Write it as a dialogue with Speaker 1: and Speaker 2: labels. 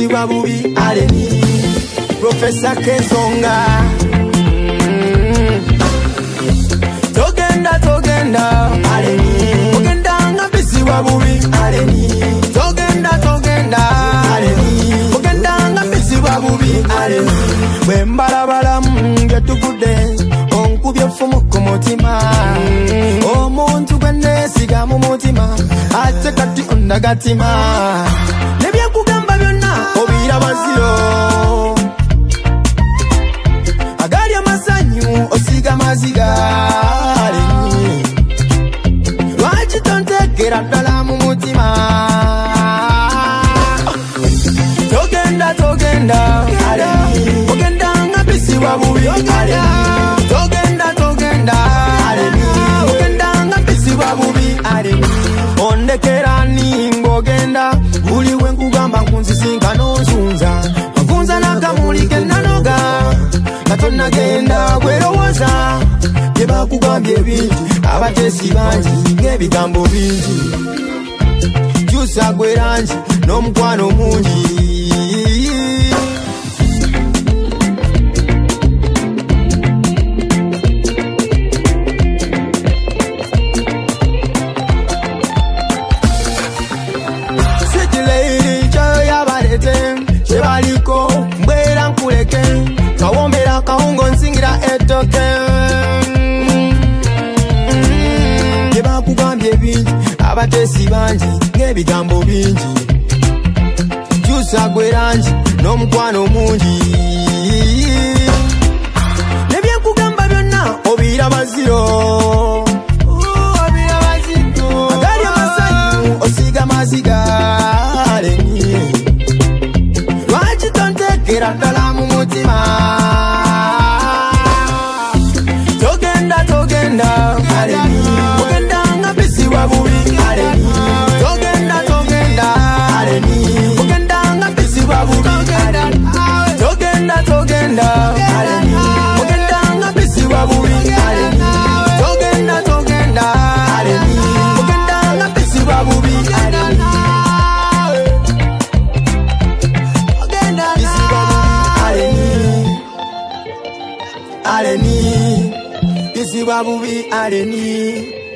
Speaker 1: bisiba bubi aleni Professor Kezonga Togenda aleni Ogenda nga bisiba bubi aleni Togenda aleni Ogenda nga bisiba bubi aleni Bwembalabala mgetukude onkubye fumu ku mutima omuntu gwenesiga mu mutima ate kati ondagatima nebyekugamba byonna obira baziro agali amasanyu osiga maziga lwaki tontegera ddala mu mutima togenda ogenda nga bisiba bubi ondekerani ngogenda buli wenkugamba nkunzisinga nonsunza nkunza nakamulike nanoga katonagenda gwerowoza byebakugambye bingi abatesi bangi ng'ebigambo bingi kyusa gwerangi n'omukwano mungi Chebaliko mbwera nkuleke kawombera kahungo nsingira etoke byebakugambye bingi abatesi bangi ng'ebigambo bingi kyusa gwerangi n'omukwano mungi nebyekugamba byonna obira baziro agali amasanyu osiga maziga aleni Gira dala mu mutima Togenda aleni Ogenda nga bisiba bubi aleni Togenda aleni Ogenda nga bisiba bubi aleni Togenda aleni Ogenda nga bisiba bubi aleni Togenda aleni Ogenda nga bisiba bubi aleni Aleni, bisiba bubi aleni